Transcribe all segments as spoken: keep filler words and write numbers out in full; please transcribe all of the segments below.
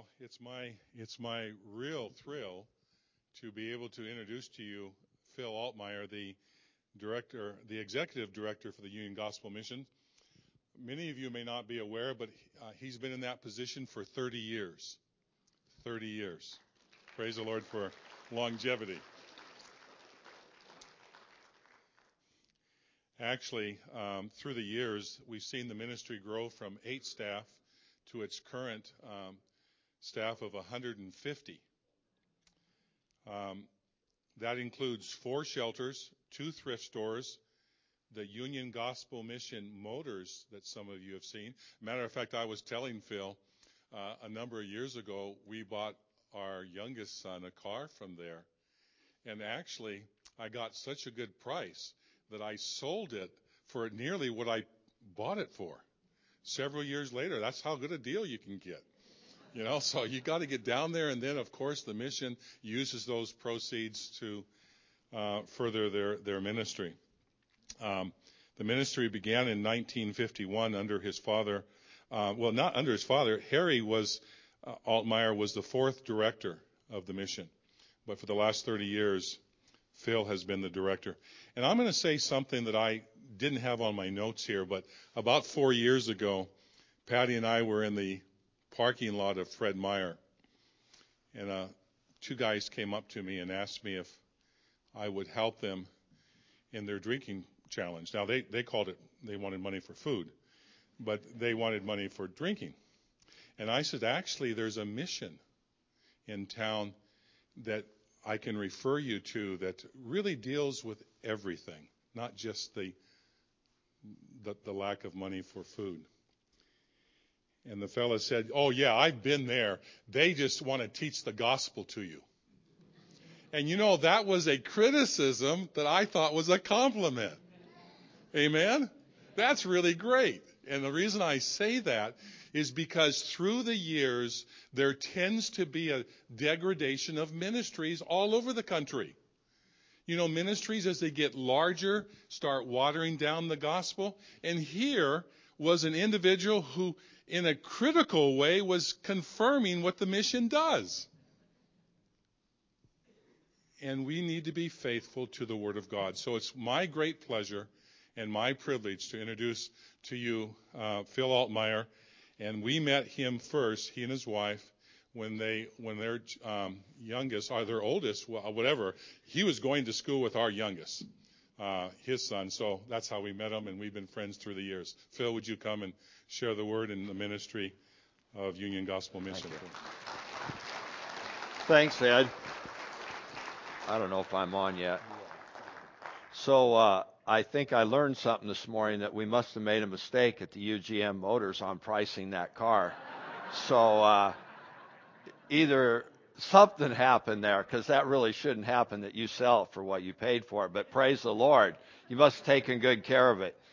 Well, it's my it's my real thrill to be able to introduce to you Phil Altmeyer, the director, the executive director for the Union Gospel Mission. Many of you may not be aware, but uh, he's been in that position for thirty years. thirty years. Praise the Lord for longevity. Actually, um, through the years, we've seen the ministry grow from eight staff to its current um, staff of one hundred fifty. Um, that includes four shelters, two thrift stores, the Union Gospel Mission motors that some of you have seen. Matter of fact, I was telling Phil uh, a number of years ago, we bought our youngest son a car from there. And actually, I got such a good price that I sold it for nearly what I bought it for. Several years later, that's how good a deal you can get. You know, so you got to get down there, and then, of course, the mission uses those proceeds to uh, further their, their ministry. Um, the ministry began in nineteen fifty-one under his father. Uh, well, not under his father. Harry was, uh, Altmeyer was the fourth director of the mission. But for the last thirty years, Phil has been the director. And I'm going to say something that I didn't have on my notes here, but about four years ago, Patty and I were in the parking lot of Fred Meyer, and uh, two guys came up to me and asked me if I would help them in their drinking challenge. Now, they, they called it, they wanted money for food, but they wanted money for drinking. And I said, actually, there's a mission in town that I can refer you to that really deals with everything, not just the the, the lack of money for food. And the fellow said, oh, yeah, I've been there. They just want to teach the gospel to you. And, you know, that was a criticism that I thought was a compliment. Amen? That's really great. And the reason I say that is because through the years, there tends to be a degradation of ministries all over the country. You know, ministries, as they get larger, start watering down the gospel. And here was an individual who, in a critical way, was confirming what the mission does. And we need to be faithful to the Word of God. So it's my great pleasure and my privilege to introduce to you uh, Phil Altmeyer. And we met him first, he and his wife, when they when their um, youngest, or their oldest, whatever, he was going to school with our youngest, uh, his son. So that's how we met him, and we've been friends through the years. Phil, would you come and share the word in the ministry of Union Gospel Mission? Thanks, Ed. I don't know if I'm on yet. So uh, I think I learned something this morning, that we must have made a mistake at the U G M Motors on pricing that car. So uh, either something happened there, because that really shouldn't happen, that you sell it for what you paid for it. But praise the Lord, you must have taken good care of it.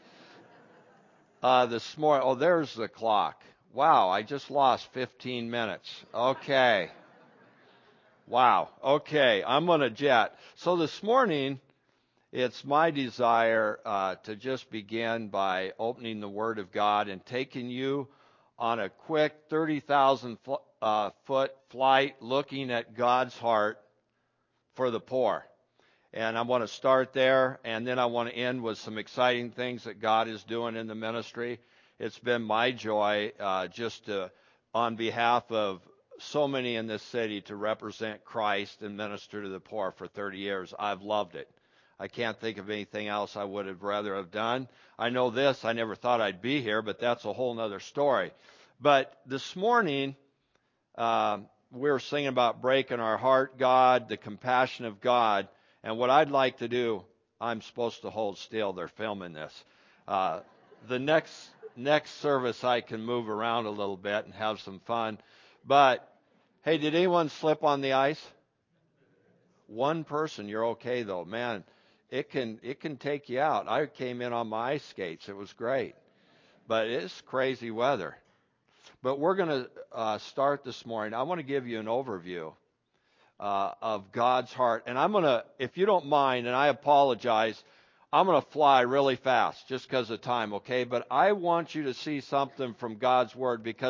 Uh, this morning, oh, there's the clock. Wow, I just lost fifteen minutes. Okay. Wow. Okay, I'm on a jet. So this morning, it's my desire uh, to just begin by opening the Word of God and taking you on a quick thirty thousand fl- uh, foot flight looking at God's heart for the poor. And I want to start there, and then I want to end with some exciting things that God is doing in the ministry. It's been my joy uh, just to, on behalf of so many in this city, to represent Christ and minister to the poor for thirty years. I've loved it. I can't think of anything else I would have rather have done. I know this, I never thought I'd be here, but that's a whole other story. But this morning, um, we were singing about breaking our heart, God, the compassion of God. And what I'd like to do, I'm supposed to hold still. They're filming this. Uh, the next next service, I can move around a little bit and have some fun. But, hey, did anyone slip on the ice? One person, you're okay, though. Man, it can it can take you out. I came in on my ice skates. It was great. But it's crazy weather. But we're going to uh, start this morning. I want to give you an overview uh, of God's heart. And I'm going to, if you don't mind, and I apologize, I'm going to fly really fast just because of time, okay? But I want you to see something from God's Word, because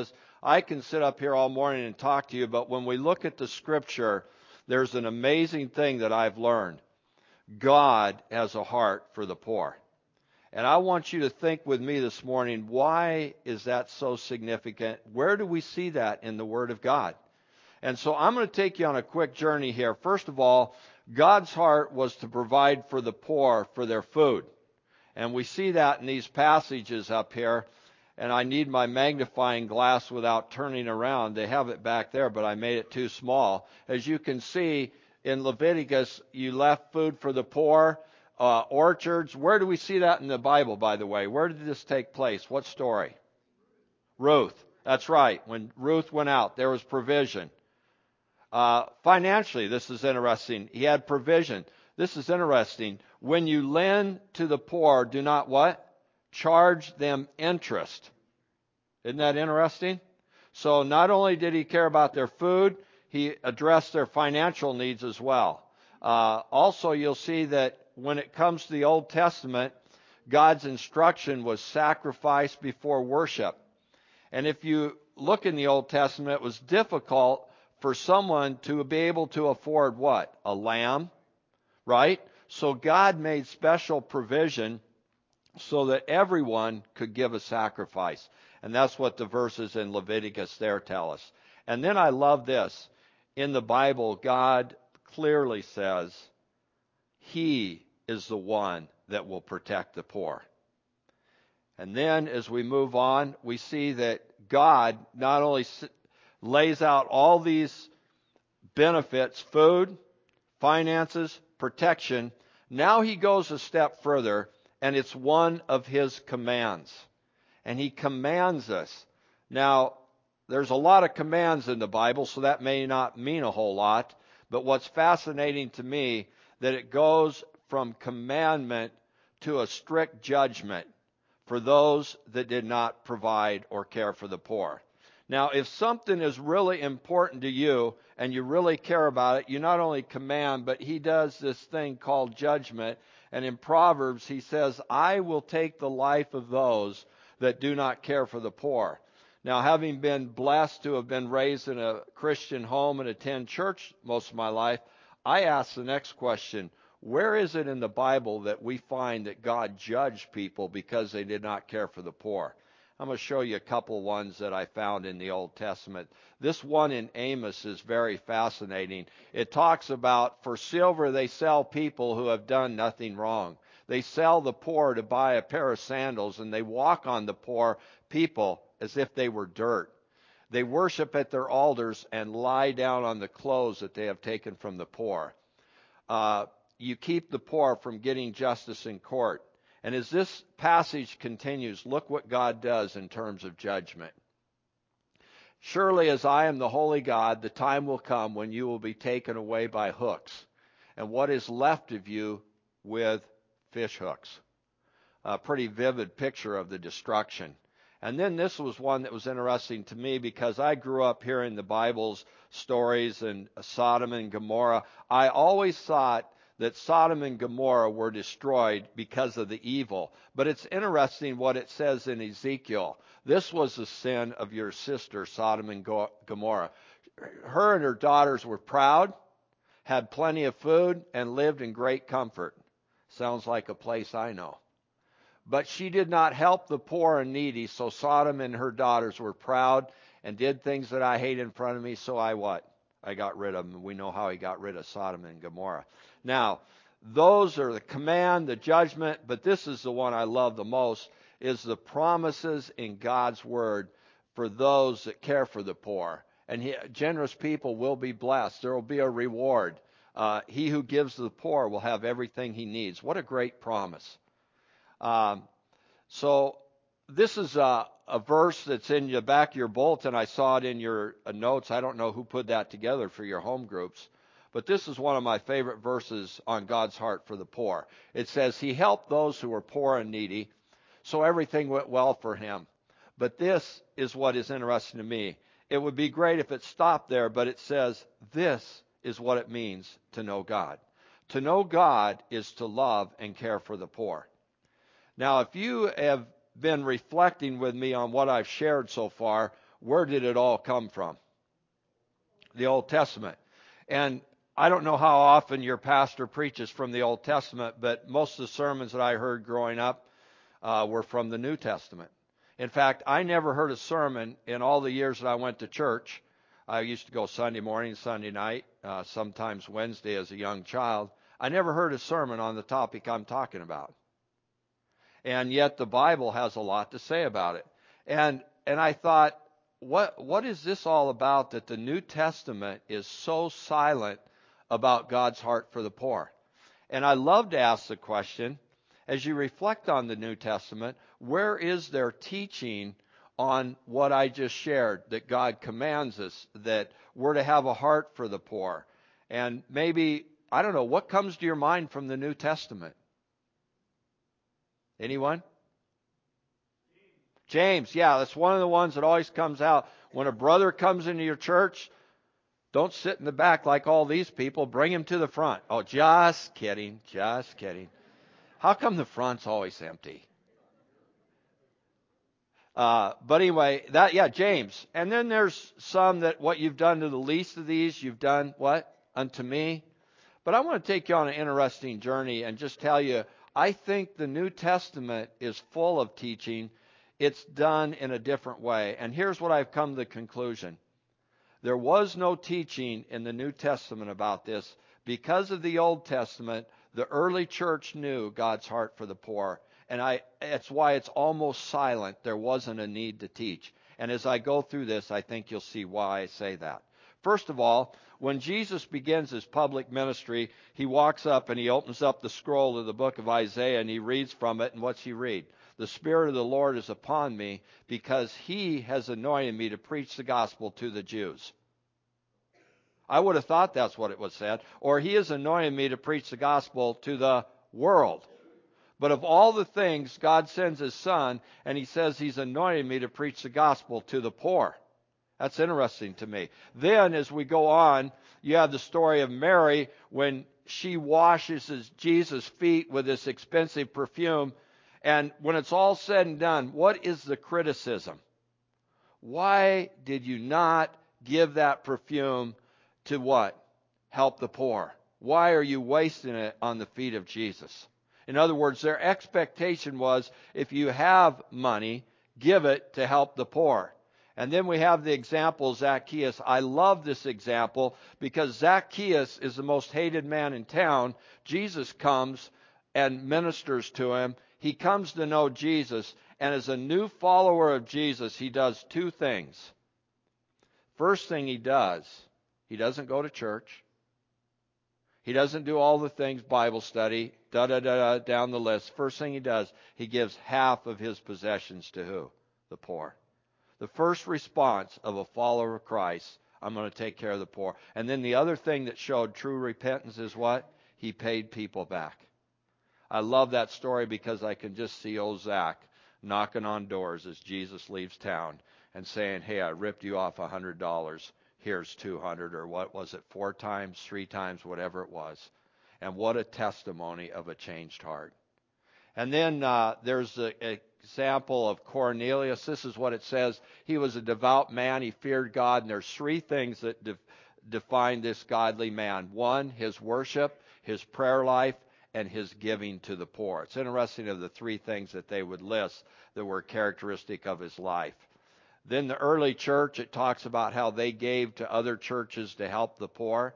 I can sit up here all morning and talk to you, but when we look at the Scripture, there's an amazing thing that I've learned. God has a heart for the poor. And I want you to think with me this morning, why is that so significant? Where do we see that in the Word of God? And so I'm going to take you on a quick journey here. First of all, God's heart was to provide for the poor for their food. And we see that in these passages up here. And I need my magnifying glass without turning around. They have it back there, but I made it too small. As you can see, in Leviticus, you left food for the poor. Uh, orchards. Where do we see that in the Bible, by the way? Where did this take place? What story? Ruth. That's right. When Ruth went out, there was provision. Uh, financially, this is interesting. He had provision. This is interesting. When you lend to the poor, do not what? Charge them interest. Isn't that interesting? So not only did he care about their food, he addressed their financial needs as well. Uh, also, you'll see that when it comes to the Old Testament, God's instruction was sacrifice before worship. And if you look in the Old Testament, it was difficult for someone to be able to afford what? A lamb, right? So God made special provision so that everyone could give a sacrifice. And that's what the verses in Leviticus there tell us. And then I love this. In the Bible, God clearly says, He is the one that will protect the poor. And then as we move on, we see that God not only lays out all these benefits, food, finances, protection, now he goes a step further, and it's one of his commands. And he commands us. Now, there's a lot of commands in the Bible, so that may not mean a whole lot, but what's fascinating to me, that it goes from commandment to a strict judgment for those that did not provide or care for the poor. Now, if something is really important to you and you really care about it, you not only command, but he does this thing called judgment. And in Proverbs, he says, I will take the life of those that do not care for the poor. Now, having been blessed to have been raised in a Christian home and attend church most of my life, I ask the next question. Where is it in the Bible that we find that God judged people because they did not care for the poor? I'm going to show you a couple ones that I found in the Old Testament. This one in Amos is very fascinating. It talks about, for silver they sell people who have done nothing wrong. They sell the poor to buy a pair of sandals, and they walk on the poor people as if they were dirt. They worship at their altars and lie down on the clothes that they have taken from the poor. Uh, You keep the poor from getting justice in court. And as this passage continues, look what God does in terms of judgment. Surely as I am the holy God, the time will come when you will be taken away by hooks, and what is left of you with fish hooks. A pretty vivid picture of the destruction. And then this was one that was interesting to me because I grew up hearing the Bible's stories and Sodom and Gomorrah. I always thought that Sodom and Gomorrah were destroyed because of the evil. But it's interesting what it says in Ezekiel. This was the sin of your sister, Sodom and Gomorrah. Her and her daughters were proud, had plenty of food, and lived in great comfort. Sounds like a place I know. But she did not help the poor and needy, so Sodom and her daughters were proud and did things that I hate in front of me, so I what? I got rid of them. We know how he got rid of Sodom and Gomorrah. Now, those are the command, the judgment, but this is the one I love the most, is the promises in God's word for those that care for the poor. And he, generous people will be blessed. There will be a reward. Uh, he who gives to the poor will have everything he needs. What a great promise. Um, so this is a, a verse that's in the back of your bulletin. I saw it in your uh, notes. I don't know who put that together for your home groups. But this is one of my favorite verses on God's heart for the poor. It says, He helped those who were poor and needy, so everything went well for him. But this is what is interesting to me. It would be great if it stopped there, but it says, this is what it means to know God. To know God is to love and care for the poor. Now, if you have been reflecting with me on what I've shared so far, where did it all come from? The Old Testament. And I don't know how often your pastor preaches from the Old Testament, but most of the sermons that I heard growing up uh, were from the New Testament. In fact, I never heard a sermon in all the years that I went to church. I used to go Sunday morning, Sunday night, uh, sometimes Wednesday as a young child. I never heard a sermon on the topic I'm talking about. And yet the Bible has a lot to say about it. And and I thought, what what is this all about that the New Testament is so silent about God's heart for the poor? And I love to ask the question, as you reflect on the New Testament, where is their teaching on what I just shared, that God commands us, that we're to have a heart for the poor? And maybe, I don't know, what comes to your mind from the New Testament? Anyone? James, yeah, that's one of the ones that always comes out. When a brother comes into your church, don't sit in the back like all these people. Bring him to the front. Oh, just kidding, just kidding. How come the front's always empty? Uh, but anyway, that yeah, James. And then there's some that what you've done to the least of these, you've done what? Unto me. But I want to take you on an interesting journey and just tell you, I think the New Testament is full of teaching. It's done in a different way. And here's what I've come to the conclusion. There was no teaching in the New Testament about this. Because of the Old Testament, the early church knew God's heart for the poor. And I, it's why it's almost silent. There wasn't a need to teach. And as I go through this, I think you'll see why I say that. First of all, when Jesus begins his public ministry, he walks up and he opens up the scroll of the book of Isaiah and he reads from it. And what's he read? The Spirit of the Lord is upon me because he has anointed me to preach the gospel to the Jews. I would have thought that's what it was said. Or he has anointed me to preach the gospel to the world. But of all the things, God sends his son, and he says he's anointed me to preach the gospel to the poor. That's interesting to me. Then, as we go on, you have the story of Mary when she washes Jesus' feet with this expensive perfume. And when it's all said and done, what is the criticism? Why did you not give that perfume to what? Help the poor. Why are you wasting it on the feet of Jesus? In other words, their expectation was, if you have money, give it to help the poor. And then we have the example, Zacchaeus. I love this example because Zacchaeus is the most hated man in town. Jesus comes and ministers to him. He comes to know Jesus. And as a new follower of Jesus, he does two things. First thing he does, he doesn't go to church. He doesn't do all the things, Bible study, da-da-da-da, down the list. First thing he does, he gives half of his possessions to who? The poor. The first response of a follower of Christ, I'm going to take care of the poor. And then the other thing that showed true repentance is what? He paid people back. I love that story because I can just see old Zach knocking on doors as Jesus leaves town and saying, hey, I ripped you off one hundred dollars. Here's two hundred, or what was it, four times, three times, whatever it was. And what a testimony of a changed heart. And then uh, there's an example of Cornelius. This is what it says. He was a devout man. He feared God. And there's three things that de- define this godly man. One, his worship, his prayer life, and his giving to the poor. It's interesting of the three things that they would list that were characteristic of his life. Then the early church, it talks about how they gave to other churches to help the poor.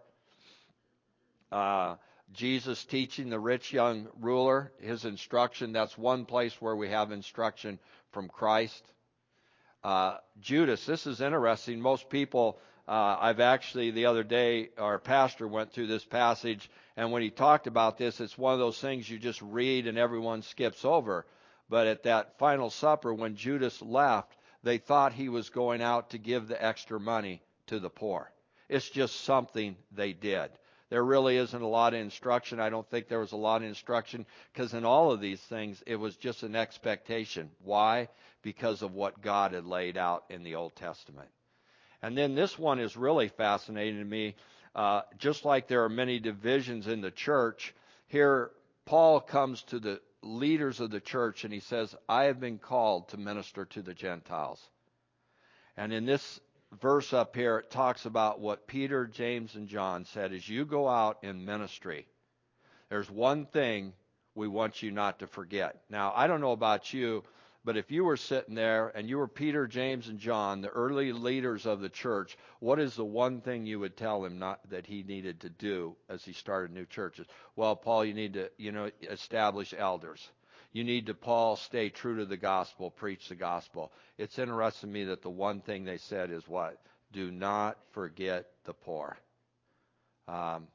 Uh, Jesus teaching the rich young ruler, his instruction, that's one place where we have instruction from Christ. Uh, Judas, this is interesting. Most people, uh, I've actually, the other day, our pastor went through this passage, and when he talked about this, it's one of those things you just read and everyone skips over. But at that final supper, when Judas left, they thought he was going out to give the extra money to the poor. It's just something they did. There really isn't a lot of instruction. I don't think there was a lot of instruction because in all of these things, it was just an expectation. Why? Because of what God had laid out in the Old Testament. And then this one is really fascinating to me. Uh, just like there are many divisions in the church, here Paul comes to the leaders of the church and he says, I have been called to minister to the Gentiles. And in this verse up here, it talks about what Peter, James, and John said, as you go out in ministry, there's one thing we want you not to forget. Now, I don't know about you, but if you were sitting there and you were Peter, James, and John, the early leaders of the church, what is the one thing you would tell him not that he needed to do as he started new churches? Well, Paul, you need to, you know, establish elders. You need to, Paul, stay true to the gospel, preach the gospel. It's interesting to me that the one thing they said is what? Do not forget the poor. Um,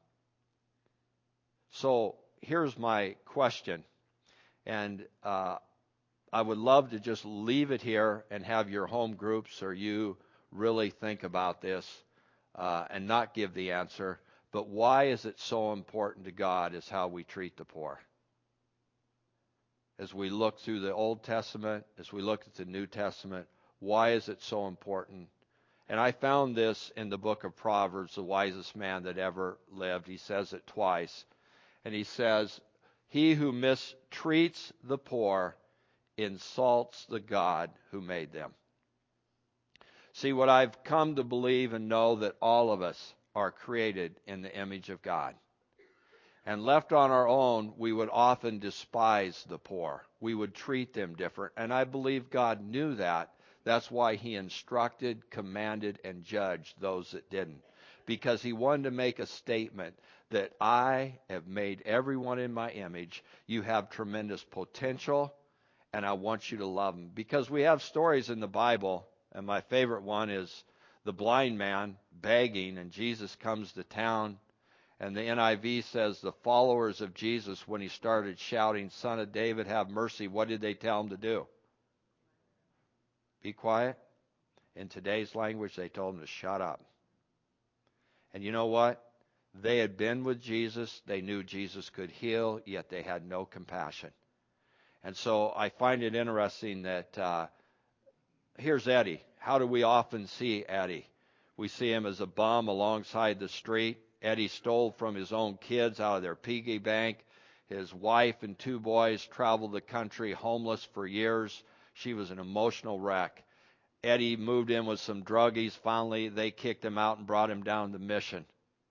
so here's my question, and uh, I would love to just leave it here and have your home groups or you really think about this uh, and not give the answer. But why is it so important to God is how we treat the poor? As we look through the Old Testament, as we look at the New Testament, why is it so important? And I found this in the book of Proverbs, the wisest man that ever lived. He says it twice. And he says, he who mistreats the poor insults the God who made them. See, what I've come to believe and know that all of us are created in the image of God. And left on our own, we would often despise the poor. We would treat them different. And I believe God knew that. That's why he instructed, commanded, and judged those that didn't. Because he wanted to make a statement that I have made everyone in my image. You have tremendous potential, and I want you to love them. Because we have stories in the Bible, and my favorite one is the blind man begging, and Jesus comes to town. And the N I V says the followers of Jesus, when he started shouting, Son of David, have mercy, what did they tell him to do? Be quiet. In today's language, they told him to shut up. And you know what? They had been with Jesus. They knew Jesus could heal, yet they had no compassion. And so I find it interesting that uh, here's Eddie. How do we often see Eddie? We see him as a bum alongside the street. Eddie stole from his own kids out of their piggy bank. His wife and two boys traveled the country homeless for years. She was an emotional wreck. Eddie moved in with some druggies. Finally, they kicked him out and brought him down to Mission.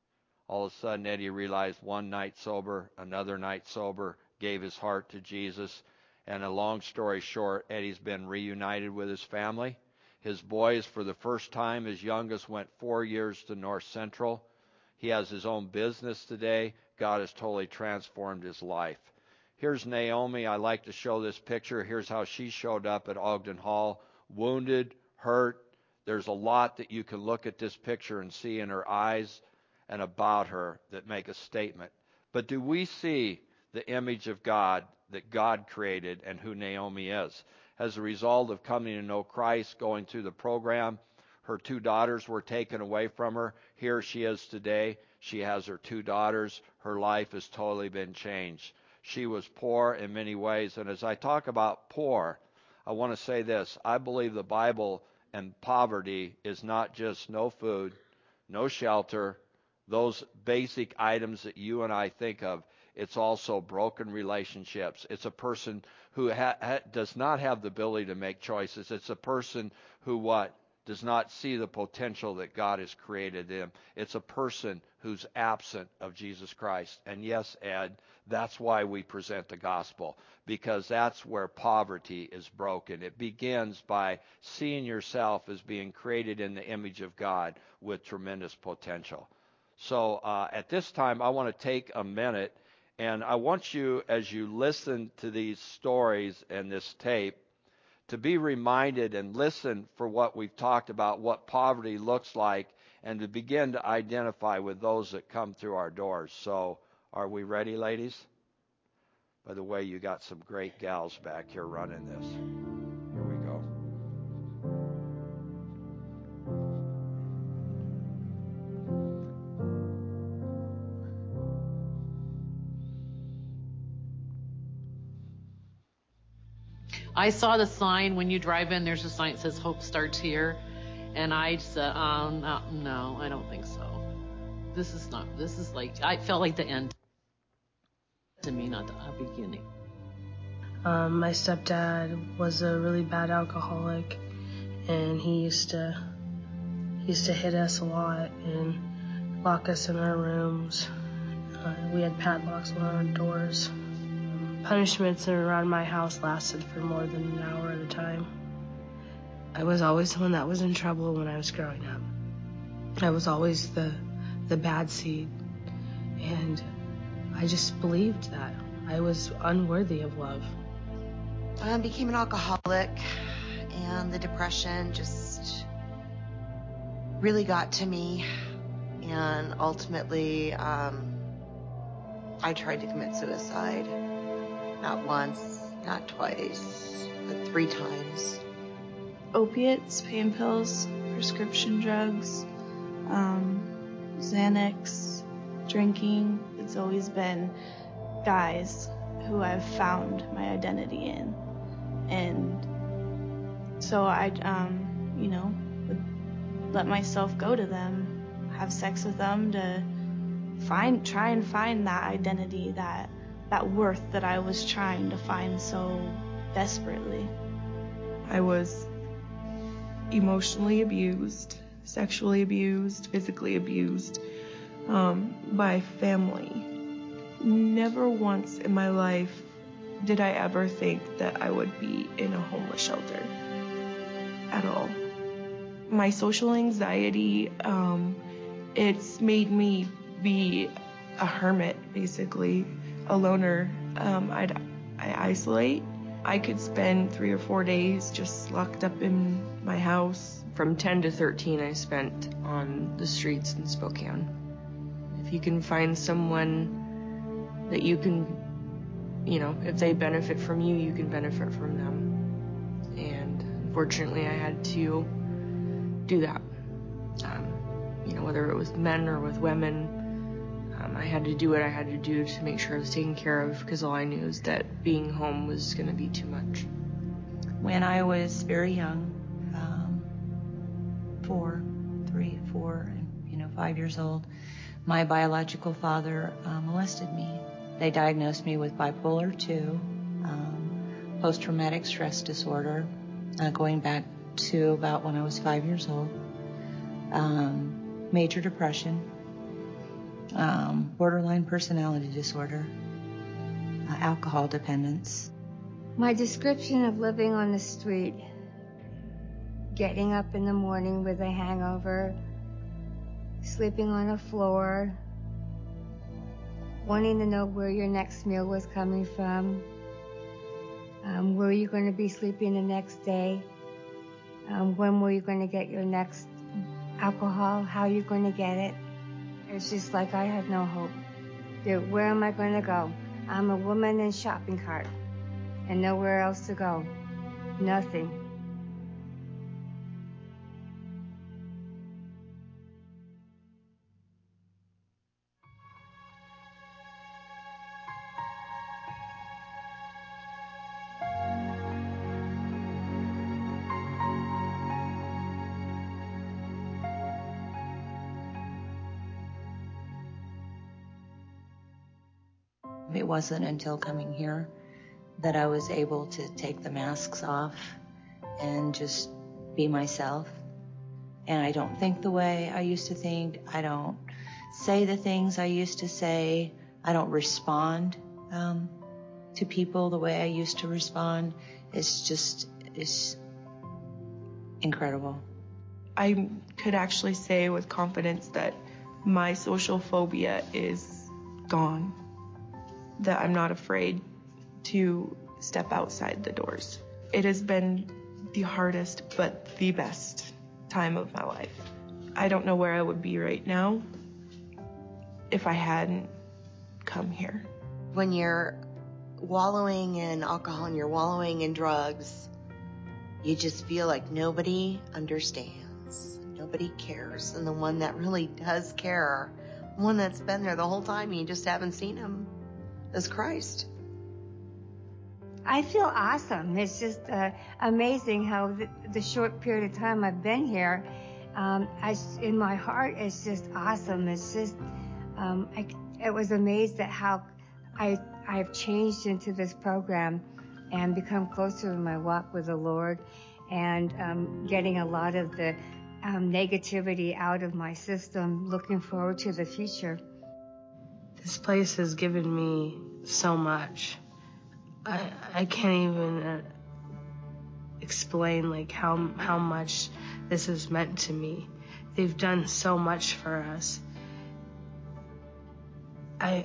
All of a sudden, Eddie realized one night sober, another night sober, gave his heart to Jesus. And a long story short, Eddie's been reunited with his family. His boys, for the first time, his youngest went four years to North Central. He has his own business today. God has totally transformed his life. Here's Naomi. I like to show this picture. Here's how she showed up at Ogden Hall. Wounded, hurt. There's a lot that you can look at this picture and see in her eyes and about her that make a statement. But do we see the image of God that God created and who Naomi is? As a result of coming to know Christ, going through the program, her two daughters were taken away from her. Here she is today. She has her two daughters. Her life has totally been changed. She was poor in many ways. And as I talk about poor, I want to say this. I believe the Bible and poverty is not just no food, no shelter, those basic items that you and I think of. It's also broken relationships. It's a person who ha- ha- does not have the ability to make choices. It's a person who what? Does not see the potential that God has created in. It's a person who's absent of Jesus Christ. And yes, Ed, that's why we present the gospel, because that's where poverty is broken. It begins by seeing yourself as being created in the image of God with tremendous potential. So uh, at this time, I want to take a minute, and I want you, as you listen to these stories and this tape, to be reminded and listen for what we've talked about, what poverty looks like, and to begin to identify with those that come through our doors. So are we ready, ladies? By the way, you got some great gals back here running this. Here we go. I saw the sign when you drive in. There's a sign that says Hope Starts Here. And I said, oh, no, no, I don't think so. This is not, this is like, I felt like the end to me, not the beginning. Um, my stepdad was a really bad alcoholic, and he used to he used to hit us a lot and lock us in our rooms. Uh, we had padlocks on our doors. Punishments around my house lasted for more than an hour at a time. I was always the one that was in trouble when I was growing up. I was always the the bad seed, and I just believed that I was unworthy of love. I became an alcoholic, and the depression just really got to me, and ultimately um, I tried to commit suicide. Not once, not twice, but three times. Opiates, pain pills, prescription drugs, um, Xanax, drinking. It's always been guys who I've found my identity in. And so I, um, you know, would let myself go to them, have sex with them to find, try and find that identity, that, that worth that I was trying to find so desperately. I was emotionally abused, sexually abused, physically abused um, by family. Never once in my life did I ever think that I would be in a homeless shelter at all. My social anxiety, um, it's made me be a hermit, basically, a loner. Um, I'd, I isolate. I could spend three or four days just locked up in my house. From ten to thirteen, I spent on the streets in Spokane. If you can find someone that you can, you know, if they benefit from you, you can benefit from them. And unfortunately, I had to do that. Um, you know, whether it was men or with women, um, I had to do what I had to do to make sure I was taken care of, because all I knew is that being home was going to be too much. When I was very young, um, four, three, four, and, you know, five years old, my biological father uh, molested me. They diagnosed me with bipolar two, um, post-traumatic stress disorder, uh, going back to about when I was five years old, um, major depression, um, borderline personality disorder, uh, alcohol dependence. My description of living on the street, getting up in the morning with a hangover, sleeping on the floor, wanting to know where your next meal was coming from, um, where you're going to be sleeping the next day, um, when were you going to get your next alcohol, how you're going to get it. It's just like I had no hope. Dude, where am I going to go? I'm a woman in a shopping cart and nowhere else to go. Nothing. It wasn't until coming here that I was able to take the masks off and just be myself. And I don't think the way I used to think. I don't say the things I used to say. I don't respond um, to people the way I used to respond. It's just, it's incredible. I could actually say with confidence that my social phobia is gone, that I'm not afraid to step outside the doors. It has been the hardest but the best time of my life. I don't know where I would be right now if I hadn't come here. When you're wallowing in alcohol and you're wallowing in drugs, you just feel like nobody understands, nobody cares, and the one that really does care, the one that's been there the whole time and you just haven't seen him, is Christ. I feel awesome. It's just uh, amazing how the, the short period of time I've been here, um, I, in my heart, it's just awesome. It's just, um, I, I was amazed at how I, I've changed into this program and become closer in my walk with the Lord. and um, getting a lot of the um, negativity out of my system, looking forward to the future. This place has given me so much. I I can't even uh, explain like how how much this has meant to me. They've done so much for us. I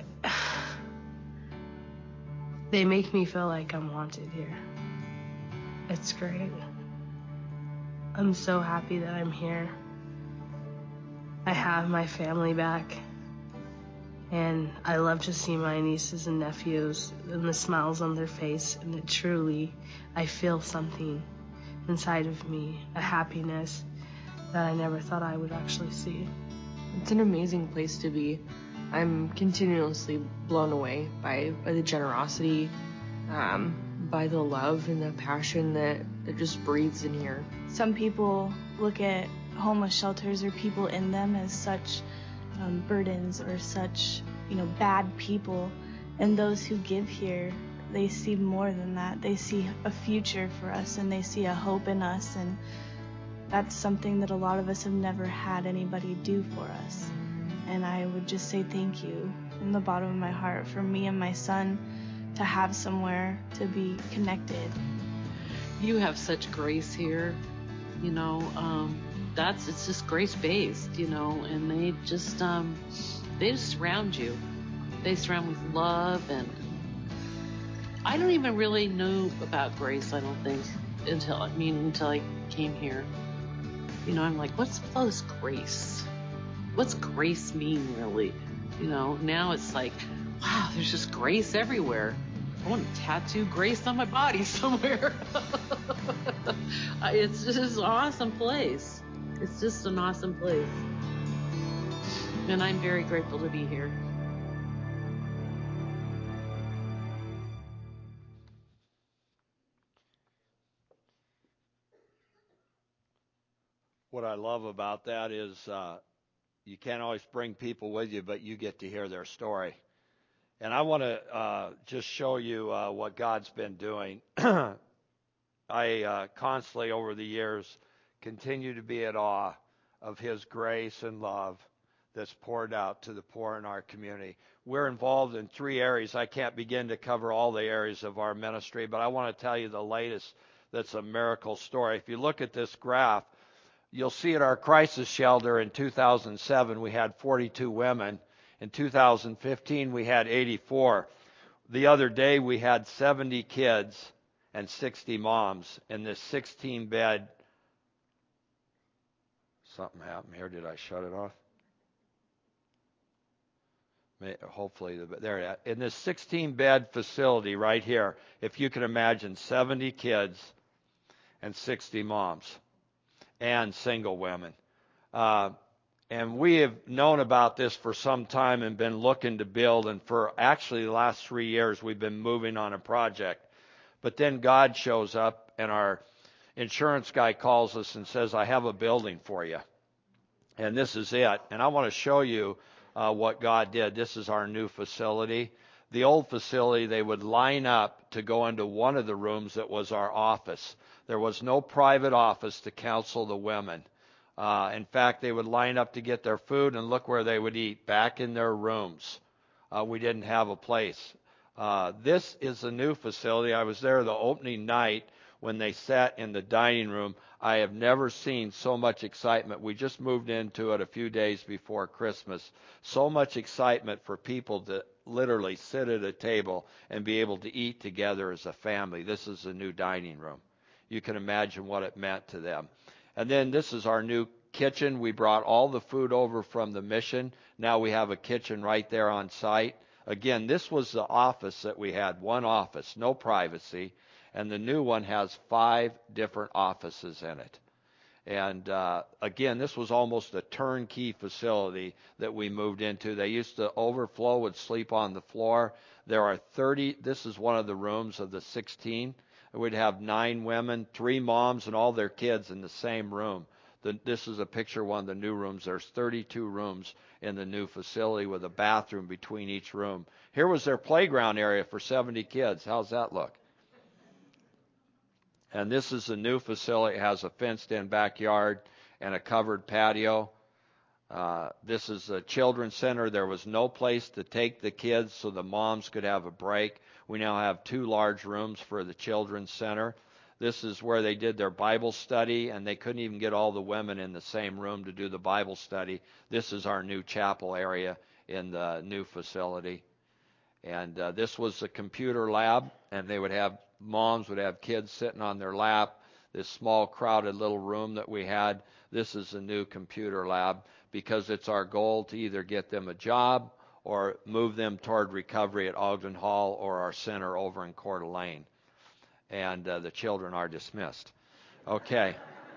they make me feel like I'm wanted here. It's great. I'm so happy that I'm here. I have my family back. And I love to see my nieces and nephews and the smiles on their face, and it truly, I feel something inside of me, a happiness that I never thought I would actually see. It's an amazing place to be. I'm continuously blown away by, by the generosity, um, by the love and the passion that, that just breathes in here. Some people look at homeless shelters or people in them as such um, burdens or such, you know, bad people. And those who give here, they see more than that. They see a future for us, and they see a hope in us. And that's something that a lot of us have never had anybody do for us. And I would just say thank you from the bottom of my heart for me and my son to have somewhere to be connected. You have such grace here, you know, um, that's, it's just grace-based, you know, and they just, um, they just surround you. They surround with love, and I don't even really know about grace, I don't think, until, I mean, until I came here. You know, I'm like, what's all this grace? What's grace mean, really? You know, now it's like, wow, there's just grace everywhere. I want to tattoo grace on my body somewhere. It's just an awesome place. It's just an awesome place. And I'm very grateful to be here. What I love about that is uh, you can't always bring people with you, but you get to hear their story. And I want to uh, just show you uh, what God's been doing. I uh, constantly over the years continue to be at awe of His grace and love that's poured out to the poor in our community. We're involved in three areas. I can't begin to cover all the areas of our ministry, but I want to tell you the latest that's a miracle story. If you look at this graph, you'll see at our crisis shelter in two thousand seven, we had forty-two women. In two thousand fifteen, we had eighty-four. The other day, we had seventy kids and sixty moms in this sixteen bed. Something happened here. Did I shut it off? Hopefully, there. In this sixteen bed facility right here, if you can imagine, seventy kids and sixty moms and single women. Uh, and we have known about this for some time and been looking to build. And for actually the last three years, we've been moving on a project. But then God shows up, and our insurance guy calls us and says, I have a building for you. And this is it. And I want to show you uh, what God did. This is our new facility. The old facility, they would line up to go into one of the rooms that was our office. There was no private office to counsel the women. Uh, in fact, they would line up to get their food, and look where they would eat, back in their rooms. Uh, we didn't have a place. Uh, this is a new facility. I was there the opening night when they sat in the dining room. I have never seen so much excitement. We just moved into it a few days before Christmas. So much excitement for people to literally sit at a table and be able to eat together as a family. This is a new dining room. You can imagine what it meant to them. And then this is our new kitchen. We brought all the food over from the mission. Now we have a kitchen right there on site. Again, this was the office that we had, one office, no privacy. And the new one has five different offices in it. And uh, again, this was almost a turnkey facility that we moved into. They used to overflow, would sleep on the floor. There are thirty, this is one of the rooms of the sixteen. We'd have nine women, three moms, and all their kids in the same room. The, this is a picture of one of the new rooms. There's thirty-two rooms in the new facility with a bathroom between each room. Here was their playground area for seventy kids. How's that look? And this is a new facility. It has a fenced-in backyard and a covered patio. Uh, this is a children's center. There was no place to take the kids so the moms could have a break. We now have two large rooms for the children's center. This is where they did their Bible study, and they couldn't even get all the women in the same room to do the Bible study. This is our new chapel area in the new facility. And uh, this was a computer lab, and they would have, moms would have kids sitting on their lap. This small, crowded little room that we had, this is a new computer lab, because it's our goal to either get them a job or move them toward recovery at Ogden Hall or our center over in Coeur d'Alene. And uh, the children are dismissed. Okay.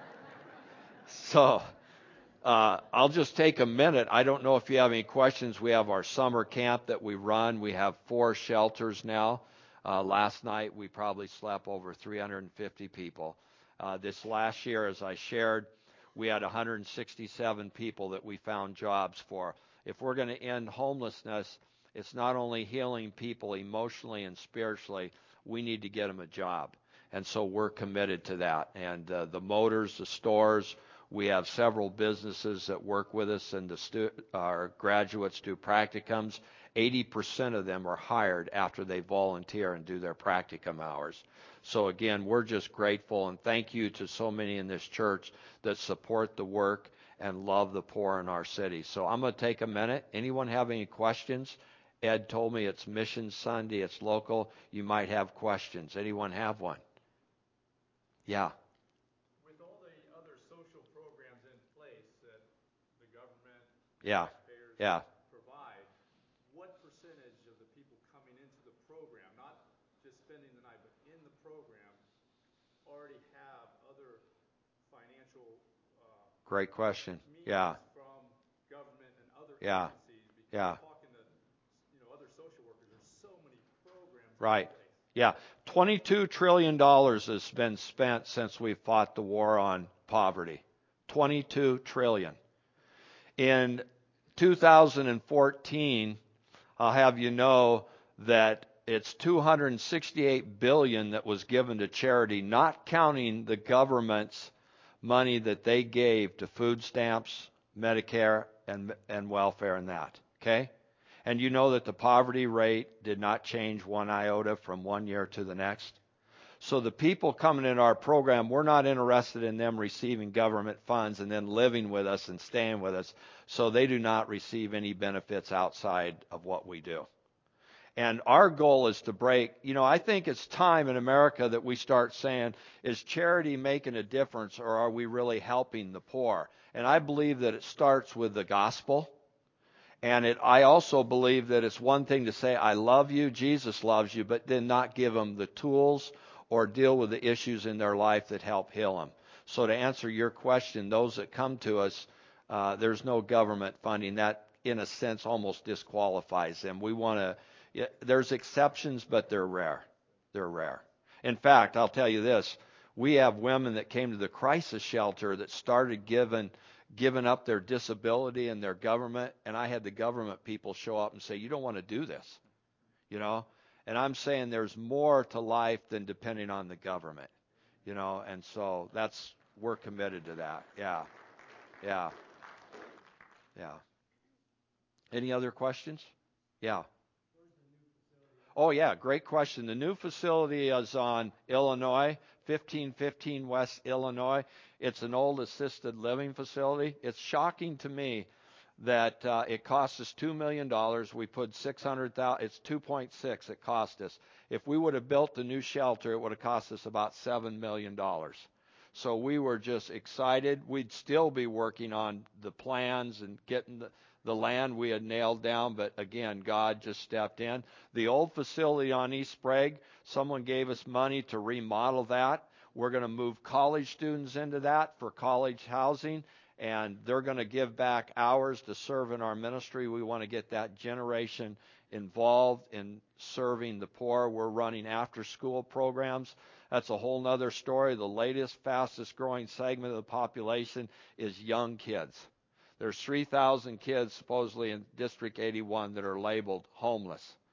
So uh, I'll just take a minute. I don't know if you have any questions. We have our summer camp that we run. We have four shelters now. Uh, last night we probably slept over three hundred fifty people. Uh, this last year, as I shared, we had one hundred sixty-seven people that we found jobs for. If we're going to end homelessness, it's not only healing people emotionally and spiritually, we need to get them a job. And so we're committed to that. And uh, the motors, the stores, we have several businesses that work with us, and the stu- our graduates do practicums. eighty percent of them are hired after they volunteer and do their practicum hours. So again, we're just grateful, and thank you to so many in this church that support the work and love the poor in our city. So I'm going to take a minute. Anyone have any questions? Ed told me it's Mission Sunday, it's local. You might have questions. Anyone have one? Yeah. With all the other social programs in place that the government, Yeah. taxpayers Yeah. provide, what percentage of the people coming into the program, not just spending the night, but in the program, already have other financial uh, Great question. means Yeah. from government and other Yeah. agencies? Because Yeah. talking to you know other social workers, there's so many programs. Right. In place. Yeah. twenty-two trillion dollars has been spent since we fought the war on poverty. twenty-two trillion dollars. In two thousand fourteen, I'll have you know that it's two hundred sixty-eight billion dollars that was given to charity, not counting the government's money that they gave to food stamps, Medicare, and, and welfare and that. Okay? And you know that the poverty rate did not change one iota from one year to the next. So the people coming in our program, we're not interested in them receiving government funds and then living with us and staying with us. So they do not receive any benefits outside of what we do. And our goal is to break, you know, I think it's time in America that we start saying, is charity making a difference, or are we really helping the poor? And I believe that it starts with the gospel. And it, I also believe that it's one thing to say, I love you, Jesus loves you, but then not give them the tools or deal with the issues in their life that help heal them. So to answer your question, those that come to us, uh, there's no government funding. That, in a sense, almost disqualifies them. We want to, yeah, there's exceptions, but they're rare. They're rare. In fact, I'll tell you this. We have women that came to the crisis shelter that started giving given up their disability and their government, and I had the government people show up and say, you don't want to do this, you know? And I'm saying there's more to life than depending on the government, you know? And so that's, we're committed to that. Yeah. Yeah. Yeah. Any other questions? Yeah. Oh, yeah, great question. The new facility is on Illinois, fifteen fifteen West Illinois. It's an old assisted living facility. It's shocking to me that uh, it cost us two million dollars. We put six hundred thousand dollars. It's two point six it cost us. If we would have built the new shelter, it would have cost us about seven million dollars. So we were just excited. We'd still be working on the plans and getting the, the land we had nailed down, but again, God just stepped in. The old facility on East Sprague, someone gave us money to remodel that. We're going to move college students into that for college housing, and they're going to give back hours to serve in our ministry. We want to get that generation involved in serving the poor. We're running after-school programs. That's a whole nother story. The latest, fastest growing segment of the population is young kids. There's three thousand kids supposedly in District eighty-one that are labeled homeless.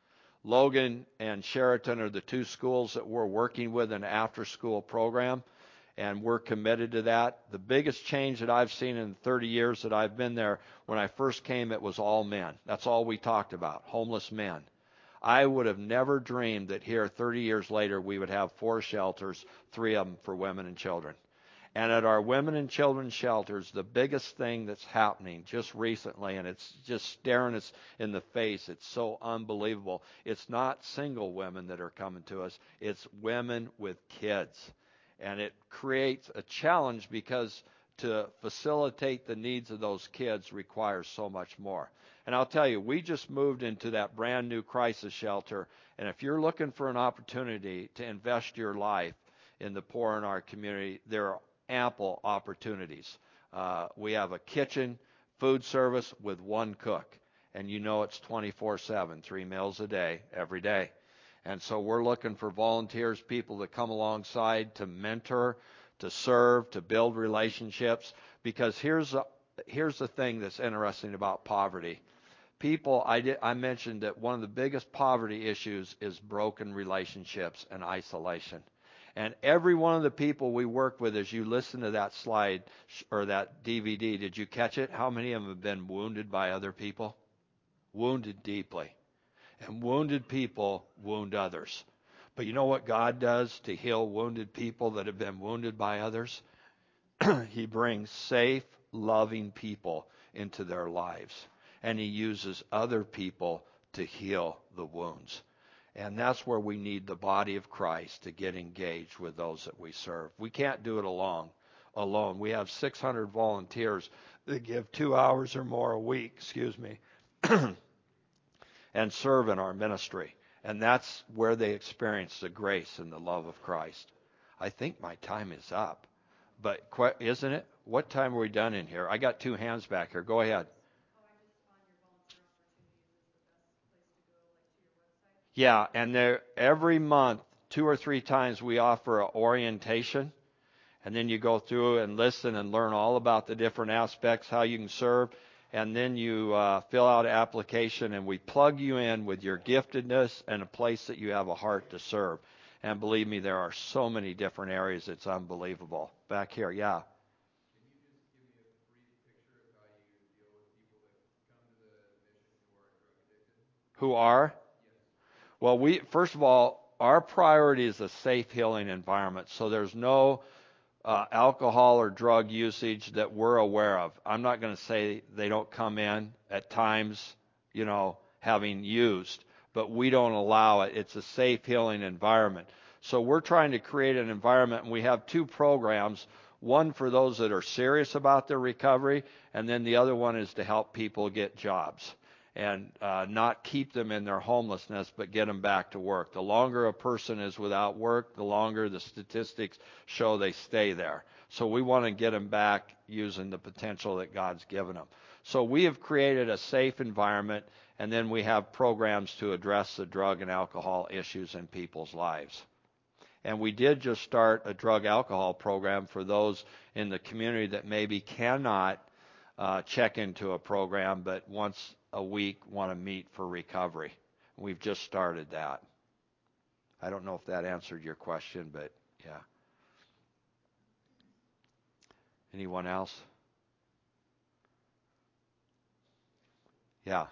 Logan and Sheraton are the two schools that we're working with in an after-school program, and we're committed to that. The biggest change that I've seen in thirty years that I've been there, when I first came, it was all men. That's all we talked about, homeless men. I would have never dreamed that here thirty years later we would have four shelters, three of them for women and children. And at our women and children shelters, the biggest thing that's happening just recently, and it's just staring us in the face, it's so unbelievable. It's not single women that are coming to us, it's women with kids. And it creates a challenge because to facilitate the needs of those kids requires so much more. And I'll tell you, we just moved into that brand new crisis shelter, and if you're looking for an opportunity to invest your life in the poor in our community, there are ample opportunities. Uh, we have a kitchen, food service with one cook, and you know it's twenty-four seven, three meals a day, every day. And so we're looking for volunteers, people that come alongside to mentor, to serve, to build relationships, because here's a, here's the thing that's interesting about poverty. People, I, did, I mentioned that one of the biggest poverty issues is broken relationships and isolation. And every one of the people we work with, as you listen to that slide or that D V D, did you catch it? How many of them have been wounded by other people? Wounded deeply. And wounded people wound others. But you know what God does to heal wounded people that have been wounded by others? He brings safe, loving people into their lives. And he uses other people to heal the wounds. And that's where we need the body of Christ to get engaged with those that we serve. We can't do it alone. Alone. We have six hundred volunteers that give two hours or more a week, excuse me, and serve in our ministry. And that's where they experience the grace and the love of Christ. I think my time is up. But isn't it? What time are we done in here? I got two hands back here. Go ahead. Yeah, and there every month, two or three times, we offer an orientation, and then you go through and listen and learn all about the different aspects, how you can serve, and then you uh, fill out an application, and we plug you in with your giftedness and a place that you have a heart to serve. And believe me, there are so many different areas, it's unbelievable. Back here, yeah. Who are? Well, we first of all, our priority is a safe, healing environment. So there's no uh, alcohol or drug usage that we're aware of. I'm not going to say they don't come in at times, you know, having used, but we don't allow it. It's a safe, healing environment. So we're trying to create an environment, and we have two programs. One for those that are serious about their recovery, and then the other one is to help people get jobs. And uh, not keep them in their homelessness, but get them back to work. The longer a person is without work, the longer the statistics show they stay there. So we want to get them back using the potential that God's given them. So we have created a safe environment, and then we have programs to address the drug and alcohol issues in people's lives. And we did just start a drug alcohol program for those in the community that maybe cannot uh, check into a program, but once a week want to meet for recovery. We've just started that. I don't know if that answered your question, but yeah. Anyone else? Yeah.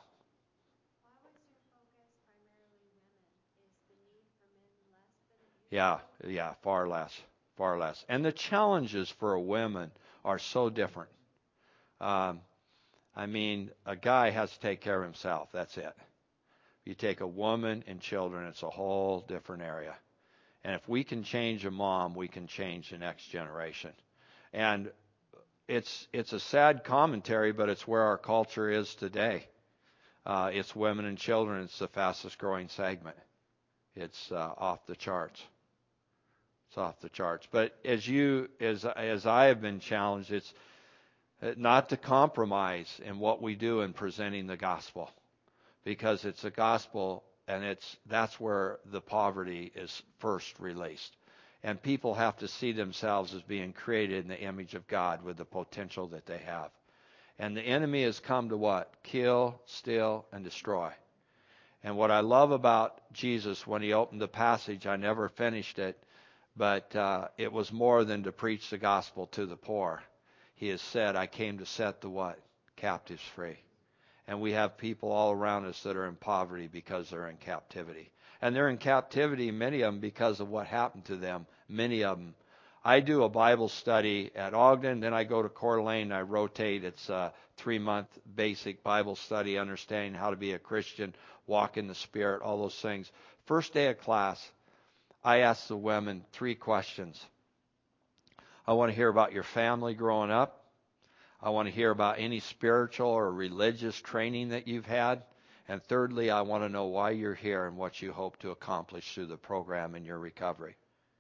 Yeah, yeah, far less, far less. And the challenges for women are so different. Um, I mean, a guy has to take care of himself. That's it. You take a woman and children, it's a whole different area. And if we can change a mom, we can change the next generation. And it's it's a sad commentary, but it's where our culture is today. Uh, it's women and children. It's the fastest growing segment. It's uh, off the charts. It's off the charts. But as you, as as I have been challenged, it's not to compromise in what we do in presenting the gospel, because it's a gospel, and it's that's where the poverty is first released. And people have to see themselves as being created in the image of God with the potential that they have. And the enemy has come to what? Kill, steal, and destroy. And what I love about Jesus, when he opened the passage, I never finished it, but uh, it was more than to preach the gospel to the poor. He has said, I came to set the what? Captives free. And we have people all around us that are in poverty because they're in captivity. And they're in captivity, many of them, because of what happened to them. Many of them. I do a Bible study at Ogden, then I go to Coeur d'Alene, I rotate. It's a three-month basic Bible study, understanding how to be a Christian, walk in the Spirit, all those things. First day of class, I ask the women three questions. I want to hear about your family growing up. I want to hear about any spiritual or religious training that you've had. And thirdly, I want to know why you're here and what you hope to accomplish through the program in your recovery.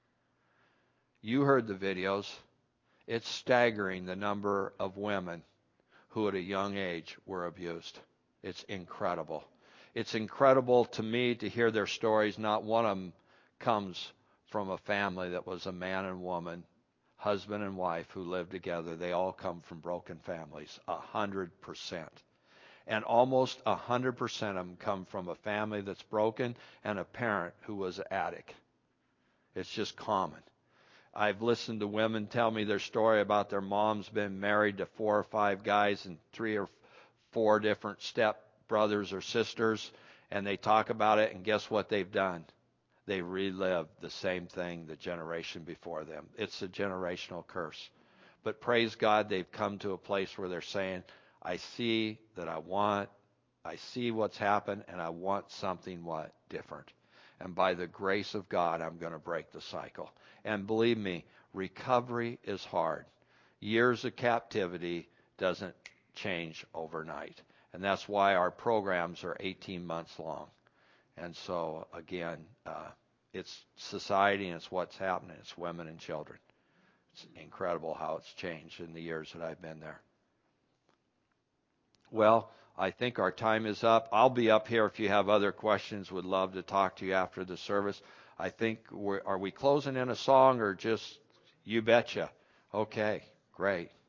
You heard the videos. It's staggering the number of women who at a young age were abused. It's incredible. It's incredible to me to hear their stories. Not one of them comes from a family that was a man and woman, husband and wife who lived together. They all come from broken families, a hundred percent. And almost a hundred percent of them come from a family that's broken and a parent who was an addict. It's just common. I've listened to women tell me their story about their mom's been married to four or five guys and three or four different step brothers or sisters, and they talk about it, and guess what they've done? They relived the same thing the generation before them. It's a generational curse. But praise God, they've come to a place where they're saying, I see that I want, I see what's happened, and I want something what? Different. And by the grace of God, I'm going to break the cycle. And believe me, recovery is hard. Years of captivity doesn't change overnight. And that's why our programs are eighteen months long. And so, again, uh, it's society and it's what's happening. It's women and children. It's incredible how it's changed in the years that I've been there. Well, I think our time is up. I'll be up here if you have other questions. Would love to talk to you after the service. I think, we're, are we closing in a song or just you betcha? Okay, great.